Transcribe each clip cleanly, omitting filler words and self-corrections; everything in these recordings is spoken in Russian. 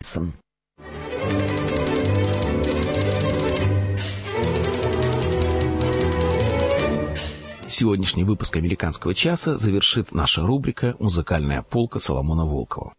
Хадсон. Сегодняшний выпуск «Американского часа» завершит наша рубрика «Музыкальная полка» Соломона Волкова.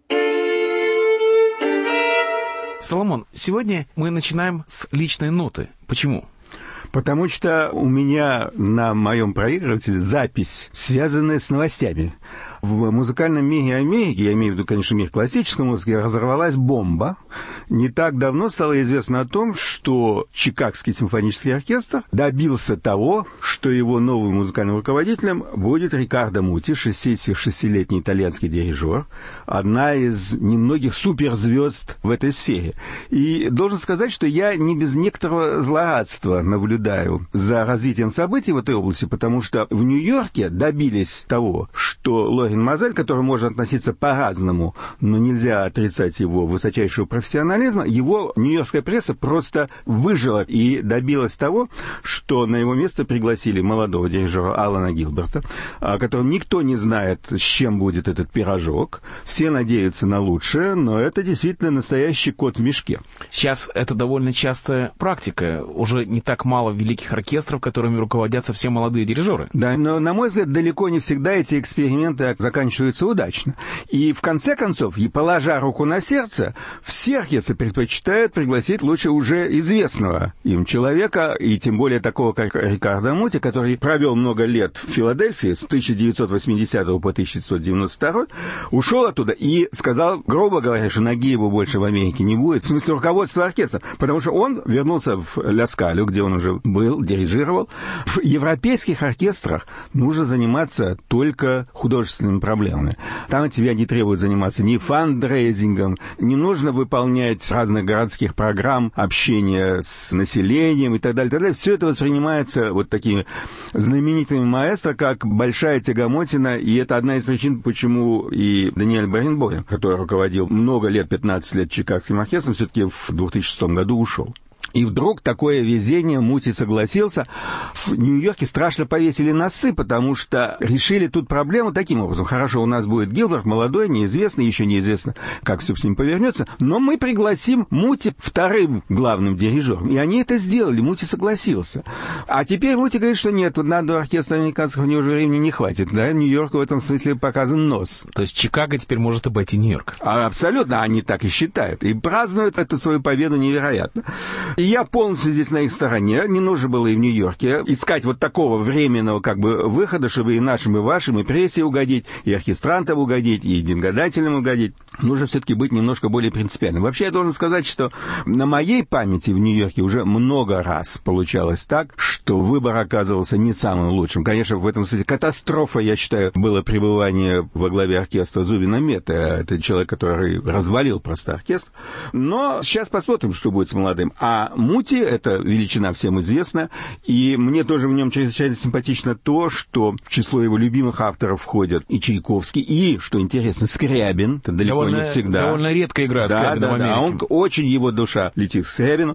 Соломон, сегодня мы начинаем с личной ноты. Почему? Потому что у меня на моем проигрывателе запись, связанная с новостями. В музыкальном мире Америки, я имею в виду, конечно, мир классической музыки, разорвалась бомба. Не так давно стало известно о том, что Чикагский симфонический оркестр добился того, что его новым музыкальным руководителем будет Риккардо Мути, 66-летний итальянский дирижер, одна из немногих суперзвезд в этой сфере. И должен сказать, что я не без некоторого злорадства наблюдаю за развитием событий в этой области, потому что в Нью-Йорке добились того, что Лорен Мозель, к которому можно относиться по-разному, но нельзя отрицать его высочайшего профессионализма, его нью-йоркская пресса просто выжила и добилась того, что на его место пригласили молодого дирижера Алана Гилберта, о котором никто не знает, с чем будет этот пирожок. Все надеются на лучшее, но это действительно настоящий кот в мешке. Сейчас это довольно частая практика. Уже не так мало великих оркестров, которыми руководят совсем молодые дирижеры. Да, но, на мой взгляд, далеко не всегда эти эксперименты заканчиваются удачно. И, в конце концов, и положа руку на сердце, все оркестры предпочитают пригласить лучше уже известного им человека, и тем более такого, как Риккардо Мути, который провел много лет в Филадельфии с 1980 по 1992, ушел оттуда и сказал, грубо говоря, что ноги его больше в Америке не будет, в смысле руководства оркестра, потому что он вернулся в Ля Скалю, где он уже был, дирижировал. В европейских оркестрах нужно заниматься только художественными проблемами. Там от тебя не требуют заниматься ни фандрейзингом, не нужно выполнять разных городских программ общения с населением и так далее, так далее. Все это воспринимается вот такими знаменитыми маэстро, как большая тягомотина, и это одна из причин, почему и Даниэль Баренбойм, который руководил много лет, 15 лет Чикагским оркестром, все-таки в 2006 году ушел. И вдруг такое везение, Мути согласился. В Нью-Йорке страшно повесили носы, потому что решили тут проблему таким образом. Хорошо, у нас будет Гилберт, молодой, неизвестный, еще неизвестно, как все с ним повернется, но мы пригласим Мути вторым главным дирижером. И они это сделали, Мути согласился. А теперь Мути говорит, что нет, надо оркестра американского, у него уже времени не хватит. Да? Нью-Йорку в этом смысле показан нос. То есть Чикаго теперь может обойти Нью-Йорк? Абсолютно, они так и считают. И празднуют эту свою победу невероятно. И я полностью здесь на их стороне. Не нужно было и в Нью-Йорке искать вот такого временного как бы выхода, чтобы и нашим, и вашим, и прессе угодить, и оркестрантам угодить, и деньгодателям угодить. Нужно все-таки быть немножко более принципиальным. Вообще, я должен сказать, что на моей памяти в Нью-Йорке уже много раз получалось так, что выбор оказывался не самым лучшим. Конечно, в этом смысле катастрофа, я считаю, было пребывание во главе оркестра Зубина Метта. Это человек, который развалил просто оркестр. Но сейчас посмотрим, что будет с молодым. А Мути — это величина всем известна, и мне тоже в нем чрезвычайно симпатично то, что в число его любимых авторов входят и Чайковский, и, что интересно, Скрябин. Это далеко не всегда. Довольно редко играет Скрябина в Америке. Да, он очень, его душа летит к Скрябину.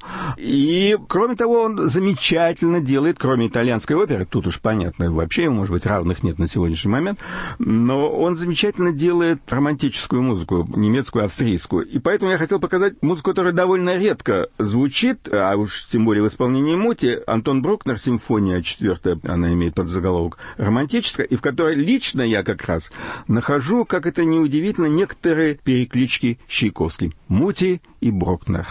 И, кроме того, он замечательно делает, кроме итальянской оперы, тут уж понятно, вообще, может быть, равных нет на сегодняшний момент, но он замечательно делает романтическую музыку, немецкую, австрийскую. И поэтому я хотел показать музыку, которая довольно редко звучит, а уж тем более в исполнении Мути, Антон Брукнер, симфония 4-я, она имеет подзаголовок «Романтическая», и в которой лично я как раз нахожу, как это неудивительно, некоторые переклички с Чайковским. Мути и Брукнер.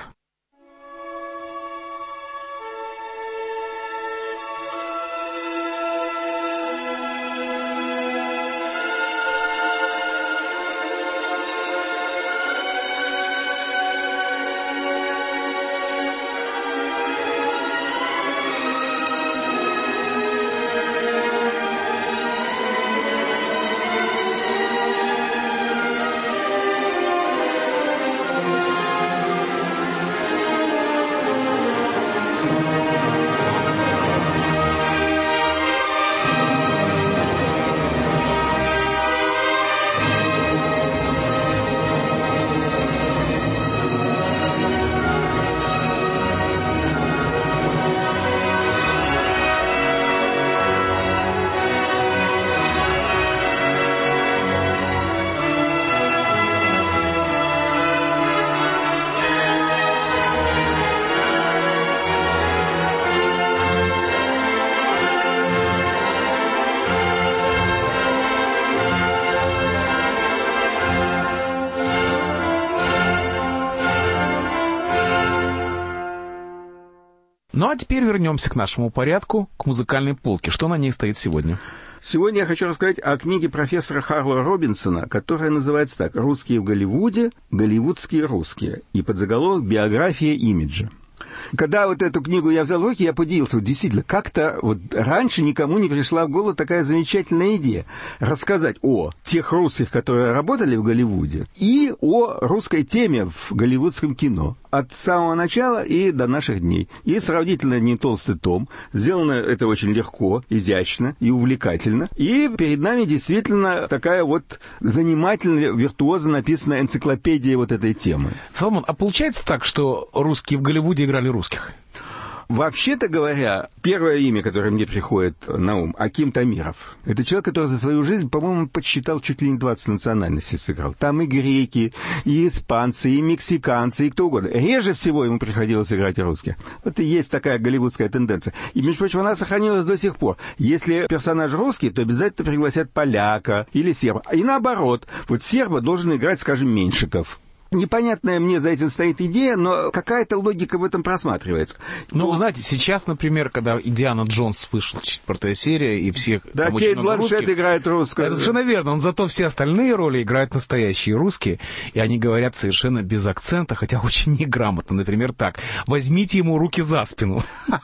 Ну а теперь вернемся к нашему порядку, к музыкальной полке. Что на ней стоит сегодня? Сегодня я хочу рассказать о книге профессора Харла Робинсона, которая называется так «Русские в Голливуде. Голливудские русские». И подзаголовок «Биография имиджа». Когда вот эту книгу я взял в руки, я подивился. Вот действительно, как-то вот раньше никому не пришла в голову такая замечательная идея. Рассказать о тех русских, которые работали в Голливуде, и о русской теме в голливудском кино. От самого начала и до наших дней. И сравнительно не толстый том. Сделано это очень легко, изящно и увлекательно. И перед нами действительно такая вот занимательная, виртуозно написанная энциклопедия вот этой темы. Соломон, а получается так, что русские в Голливуде играли русских? Вообще-то говоря, первое имя, которое мне приходит на ум, Аким Тамиров. Это человек, который за свою жизнь, по-моему, подсчитал чуть ли не 20 национальностей сыграл. Там и греки, и испанцы, и мексиканцы, и кто угодно. Реже всего ему приходилось играть русских. Вот и есть такая голливудская тенденция. И, между прочим, она сохранилась до сих пор. Если персонаж русский, то обязательно пригласят поляка или серба. И наоборот, вот серба должен играть, скажем, Меньшиков. Непонятная мне за этим стоит идея, но какая-то логика в этом просматривается. Ну, вы знаете, сейчас, например, когда «Индиана Джонс» вышла 4-я серия, и всех... Да, Кейт Бланшетт играет русскую. Это совершенно верно, но зато все остальные роли играют настоящие русские, и они говорят совершенно без акцента, хотя очень неграмотно. Например, так: «Возьмите ему руки за спину».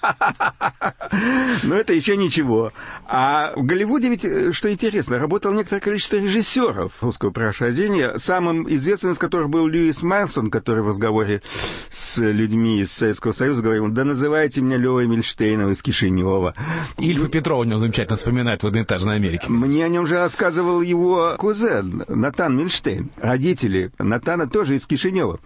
Но это еще ничего. А в Голливуде ведь, что интересно, работало некоторое количество режиссеров русского происхождения, самым известным из которых был Льюис Майлсон, который в разговоре с людьми из Советского Союза говорил: да называйте меня Левой Мильштейном из Кишинева. Ильфа Петрова о нем замечательно вспоминает в «Одноэтажной Америке». Мне о нем же рассказывал его кузен Натан Мильштейн. Родители Натана тоже из Кишинева.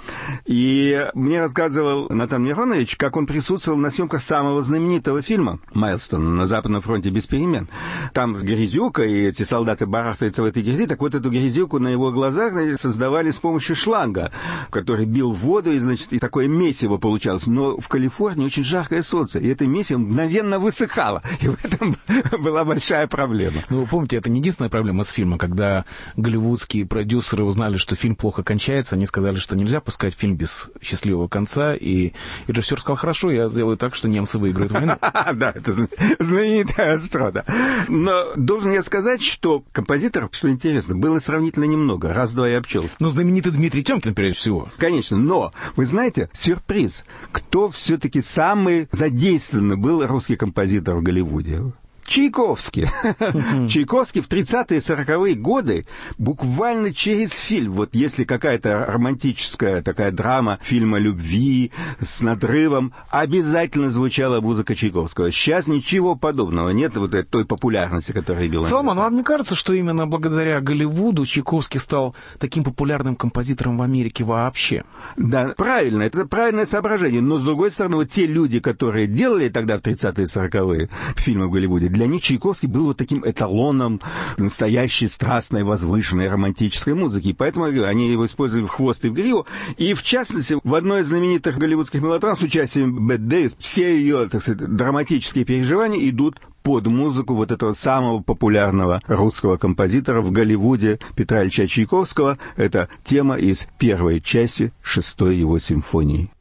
И мне рассказывал Натан Миронович, как он присутствовал на съемках самого знаменитого фильма Майлстона «На Западном фронте без перемен». Там грязюка, и эти солдаты барахтаются в этой грязи. Так вот, эту грязюку на его глазах создавали с помощью шланга, который бил в воду, и, значит, и такое месиво получалось. Но в Калифорнии очень жаркое солнце, и это месиво мгновенно высыхало. И в этом была большая проблема. Ну, вы помните, это не единственная проблема с фильмом. Когда голливудские продюсеры узнали, что фильм плохо кончается, они сказали, что нельзя пускать фильм без счастливого конца, и режиссер сказал: хорошо, я сделаю так, что немцы выиграют войну. Да, это знаменитая острота. Но должен я сказать, что композиторов, что интересно, было сравнительно немного. Раз-два и обчелся. Но знаменитый Дмитрий Тёмкин, прежде всего. Конечно, но, вы знаете, сюрприз. Кто все-таки самый задействованный был русский композитор в Голливуде? Чайковский. Чайковский в 30-е и 40-е годы буквально через фильм, вот если какая-то романтическая такая драма фильма любви с надрывом, обязательно звучала музыка Чайковского. Сейчас ничего подобного нет, вот той популярности, которая была. Соломон, вам не кажется, что именно благодаря Голливуду Чайковский стал таким популярным композитором в Америке вообще? Да, правильно, это правильное соображение. Но, с другой стороны, вот те люди, которые делали тогда в 30-е и 40-е фильмы в Голливуде, для них Чайковский был вот таким эталоном настоящей страстной, возвышенной, романтической музыки. И поэтому они его использовали в хвост и в гриву. И, в частности, в одной из знаменитых голливудских мелодрам с участием Бет Дэвис все ее, так сказать, драматические переживания идут под музыку вот этого самого популярного русского композитора в Голливуде Петра Ильича Чайковского. Это тема из первой части 6-й его симфонии.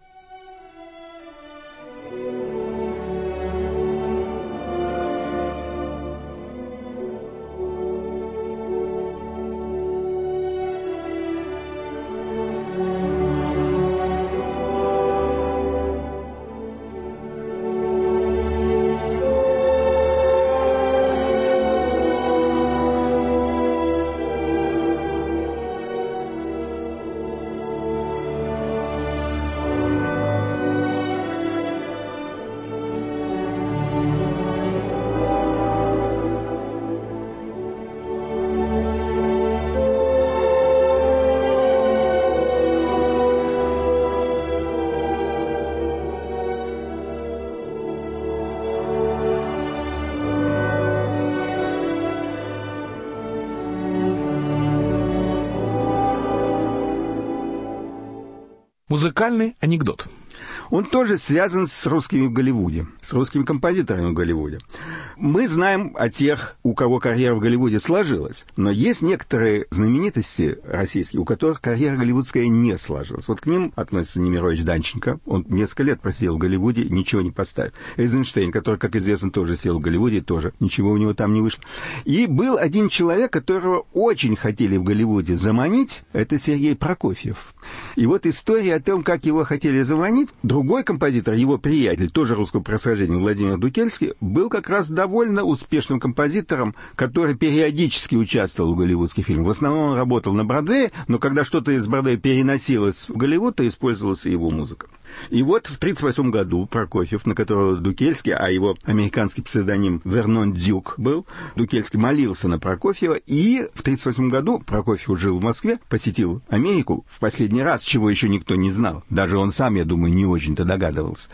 Музыкальный анекдот. Он тоже связан с русскими в Голливуде, с русскими композиторами в Голливуде. Мы знаем о тех, у кого карьера в Голливуде сложилась, но есть некоторые знаменитости российские, у которых карьера голливудская не сложилась. Вот к ним относится Немирович Данченко. Он несколько лет просидел в Голливуде, ничего не поставил. Эйзенштейн, который, как известно, тоже сидел в Голливуде, тоже ничего у него там не вышло. И был один человек, которого очень хотели в Голливуде заманить, это Сергей Прокофьев. И вот история о том, как его хотели заманить, другой композитор, его приятель, тоже русского происхождения, Владимир Дукельский, был как раз довольно успешным композитором, который периодически участвовал в голливудских фильмах. В основном он работал на Бродвее, но когда что-то из Бродвея переносилось в Голливуд, то использовалась и его музыка. И вот в 1938 году Прокофьев, на которого Дукельский, а его американский псевдоним Вернон Дюк был, Дукельский молился на Прокофьева, и в 1938 году Прокофьев жил в Москве, посетил Америку в последний раз, чего еще никто не знал. Даже он сам, я думаю, не очень-то догадывался.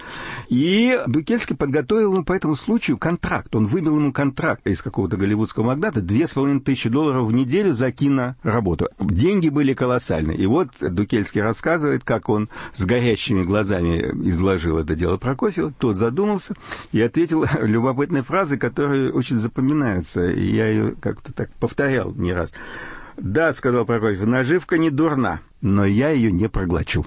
И Дукельский подготовил ему по этому случаю контракт. Он выбил ему контракт из какого-то голливудского магната, $2500 в неделю за киноработу. Деньги были колоссальные. И вот Дукельский рассказывает, как он с горящими глазами изложил это дело Прокофьеву, тот задумался и ответил любопытной фразой, которая очень запоминается, и я ее как-то так повторял не раз. «Да, — сказал Прокофьев, — наживка не дурна, но я ее не проглочу».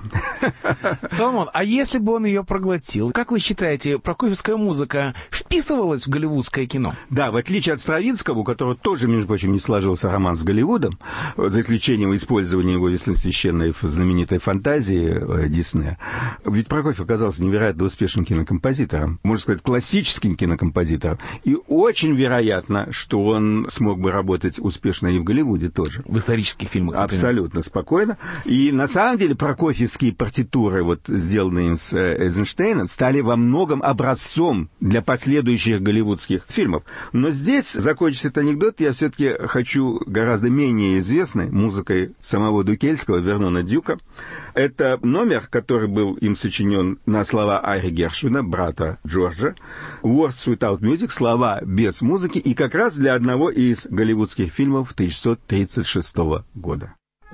Соломон, а если бы он ее проглотил, как вы считаете, прокофьевская музыка вписывалась в голливудское кино? Да, в отличие от Стравинского, у которого тоже, между прочим, не сложился роман с Голливудом, за исключением использования его «Весны священной» в знаменитой фантазии Диснея, ведь Прокофьев оказался невероятно успешным кинокомпозитором, можно сказать, классическим кинокомпозитором, и очень вероятно, что он смог бы работать успешно и в Голливуде тоже. В исторических фильмах, например. Абсолютно спокойно. И на самом деле прокофьевские партитуры, вот сделанные им с Эйзенштейном, стали во многом образцом для последующих голливудских фильмов. Но здесь, закончить этот анекдот, я все-таки хочу гораздо менее известной музыкой самого Дукельского, Вернона Дюка. Это номер, который был им сочинен на слова Ари Гершвина, брата Джорджа, «Words Without Music», слова без музыки, и как раз для одного из голливудских фильмов 1936 года.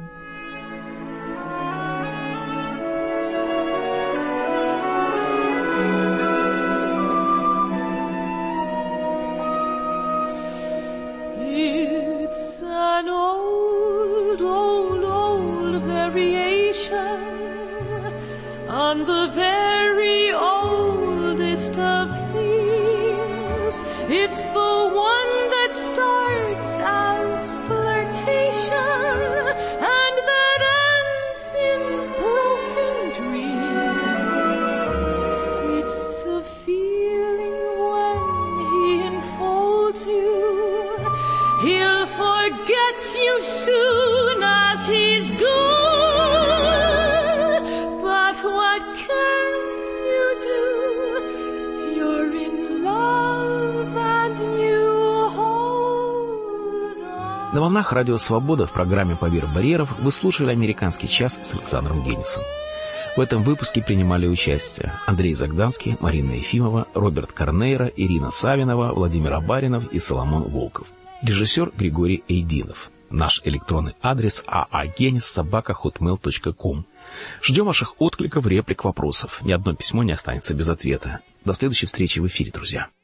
On the very oldest of things, it's the one that starts as flirtation and that ends in broken dreams. It's the feeling when he enfolds you, he'll forget you soon as he's gone. На волнах Радио Свобода в программе «Победа барьеров» вы слушали «Американский час» с Александром Генисом. В этом выпуске принимали участие Андрей Загданский, Марина Ефимова, Роберт Корнейро, Ирина Савинова, Владимир Абаринов и Соломон Волков. Режиссер Григорий Эйдинов. Наш электронный адрес aagenis@hotmail.com. Ждем ваших откликов, реплик, вопросов. Ни одно письмо не останется без ответа. До следующей встречи в эфире, друзья.